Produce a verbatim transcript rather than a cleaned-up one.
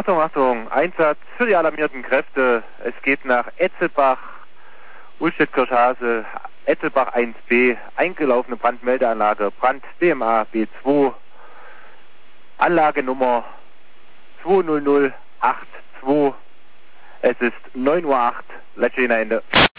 Achtung, Achtung, Einsatz für die alarmierten Kräfte. Es geht nach Etzelbach, Ullstedt-Kirchhase, Etzelbach eins b, eingelaufene Brandmeldeanlage, Brand D M A B zwei, Anlagenummer zwei null null acht zwei. Es ist neun Uhr acht, Latschina Ende.